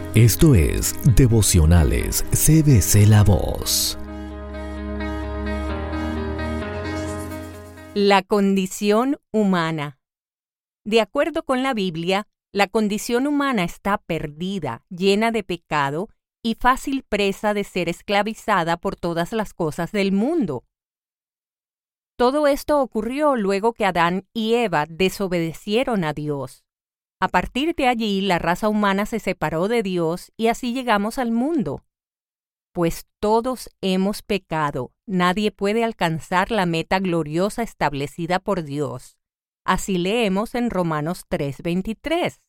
Esto es Devocionales CBC La Voz. La condición humana. De acuerdo con la Biblia, la condición humana está perdida, llena de pecado y fácil presa de ser esclavizada por todas las cosas del mundo. Todo esto ocurrió luego que Adán y Eva desobedecieron a Dios. A partir de allí, la raza humana se separó de Dios y así llegamos al mundo. Pues todos hemos pecado, nadie puede alcanzar la meta gloriosa establecida por Dios. Así leemos en Romanos 3:23.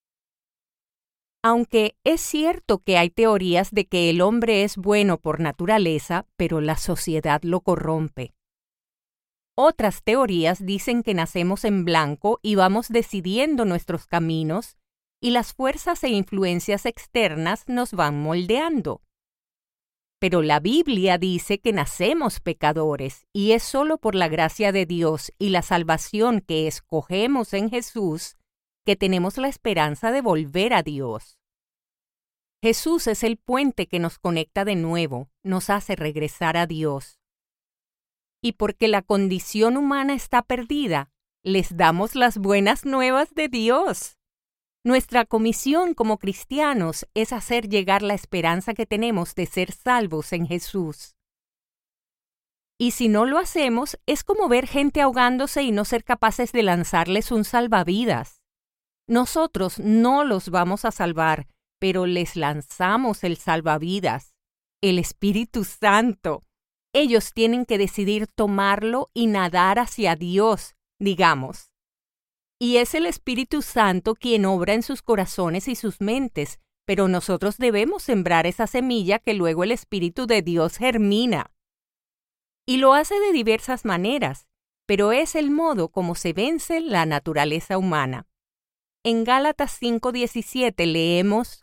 Aunque es cierto que hay teorías de que el hombre es bueno por naturaleza, pero la sociedad lo corrompe. Otras teorías dicen que nacemos en blanco y vamos decidiendo nuestros caminos, y las fuerzas e influencias externas nos van moldeando. Pero la Biblia dice que nacemos pecadores, y es solo por la gracia de Dios y la salvación que escogemos en Jesús que tenemos la esperanza de volver a Dios. Jesús es el puente que nos conecta de nuevo, nos hace regresar a Dios. Y porque la condición humana está perdida, les damos las buenas nuevas de Dios. Nuestra comisión como cristianos es hacer llegar la esperanza que tenemos de ser salvos en Jesús. Y si no lo hacemos, es como ver gente ahogándose y no ser capaces de lanzarles un salvavidas. Nosotros no los vamos a salvar, pero les lanzamos el salvavidas, el Espíritu Santo. Ellos tienen que decidir tomarlo y nadar hacia Dios, digamos. Y es el Espíritu Santo quien obra en sus corazones y sus mentes, pero nosotros debemos sembrar esa semilla que luego el Espíritu de Dios germina. Y lo hace de diversas maneras, pero es el modo como se vence la naturaleza humana. En Gálatas 5:17 leemos: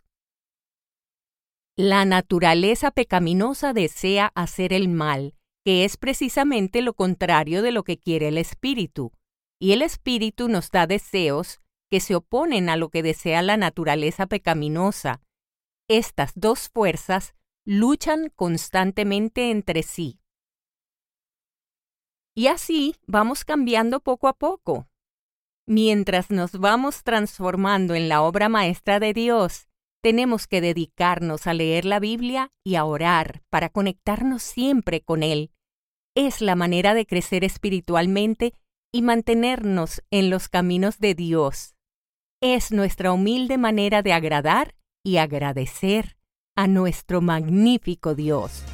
la naturaleza pecaminosa desea hacer el mal, que es precisamente lo contrario de lo que quiere el Espíritu. Y el Espíritu nos da deseos que se oponen a lo que desea la naturaleza pecaminosa. Estas dos fuerzas luchan constantemente entre sí. Y así vamos cambiando poco a poco. Mientras nos vamos transformando en la obra maestra de Dios, tenemos que dedicarnos a leer la Biblia y a orar para conectarnos siempre con Él. Es la manera de crecer espiritualmente y mantenernos en los caminos de Dios. Es nuestra humilde manera de agradar y agradecer a nuestro magnífico Dios.